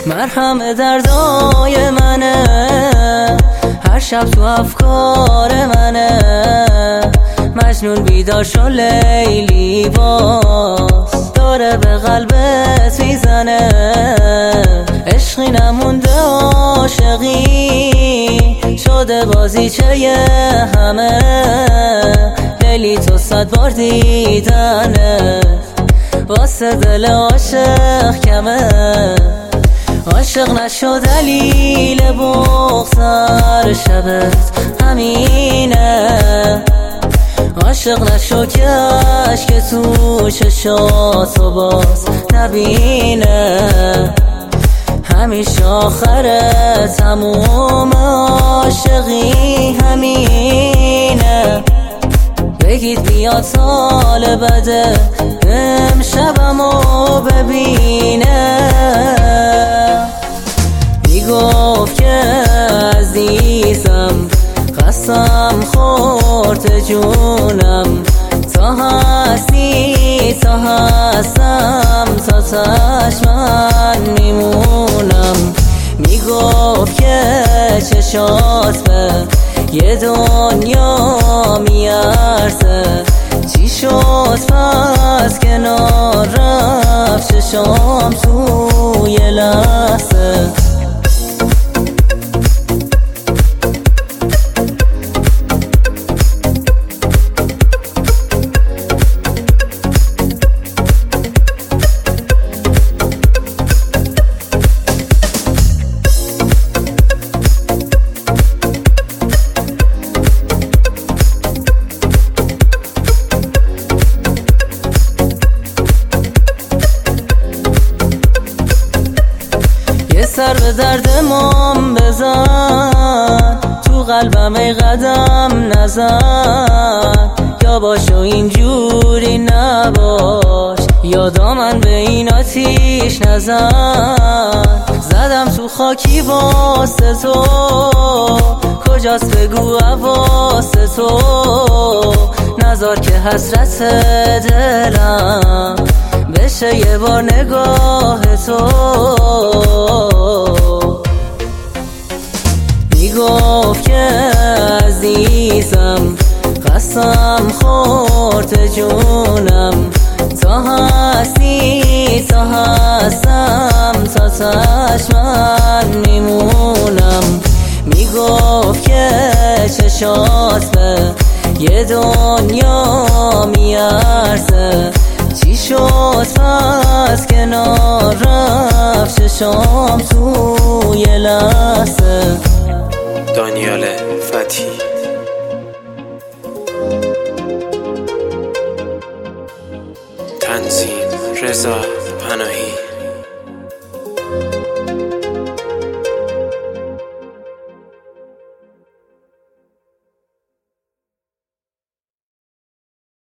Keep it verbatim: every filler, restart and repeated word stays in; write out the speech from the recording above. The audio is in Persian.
مرهم دردای منه، هر شب تو افکار منه. مجنون بیدار شو لیلی باز، داره به قلبت میزنه. عشقی نمونده عاشقی شده بازیچه همه. لیلی تو صد بار دیدنه، واسه دل عاشق کمه. عاشق نشو دلیل بغض هر شبت همینه. عاشق نشو که عشق تو چشاتو باز نبینه. همیشه آخر تموم عاشقی همینه. بگید بیا سال بده امشبمو ببینه. میگفت که عزیزم قسم خورد جونم، تا هستی تا هستم تا چشمن میمونم. میگفت که چشات به یه دنیا میارزه. چی شد پس کنار رفت چشام تو یه لحظه. سر به درد مام بزن، تو قلبم ای قدم نزن. یا باش و اینجوری نباش، یا دامن به این آتیش نزن. زدم تو خاکی واسه تو، کجاست بگو واسه تو. نذار که حسرت دلم بشه یه بار نگاه تو. میگفت که عزیزم قسم خورد جونم، تا هستی تا هستم تا چشمن میمونم. میگفت که چشات به یه دنیا میارزه. چی شد پس کنار رفت چشام تو یه لحظه. دانیال فتی